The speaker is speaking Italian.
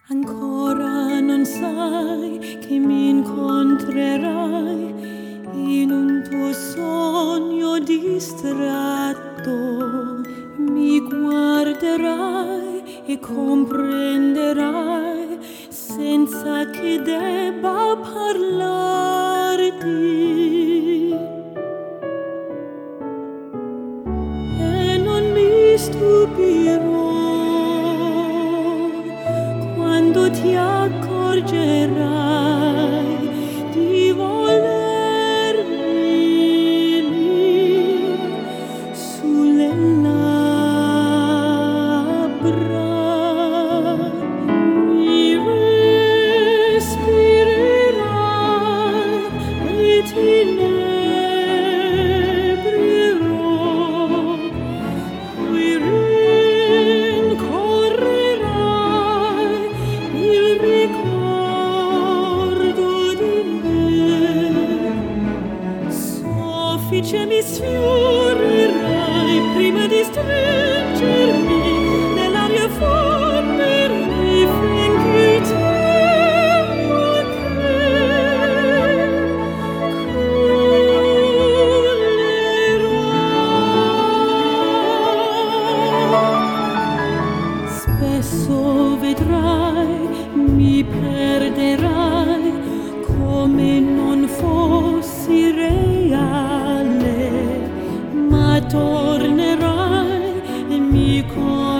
Ancora non sai che mi incontrerai in un tuo sogno distratto. Mi guarderai e comprenderai senza che debba parlarti. E non mi stupirò quando ti accorgerai di volermi lì sulle labbra. Mi respirerai e ti inebrirò. Mi rincorrerai il ricordo di me. Soffice mi sfiorerai prima di stringermi nell'aria fondermi finché il tempo crollerà. Spesso vedrai, mi perderai come non fossi reale, ma tornerai e mi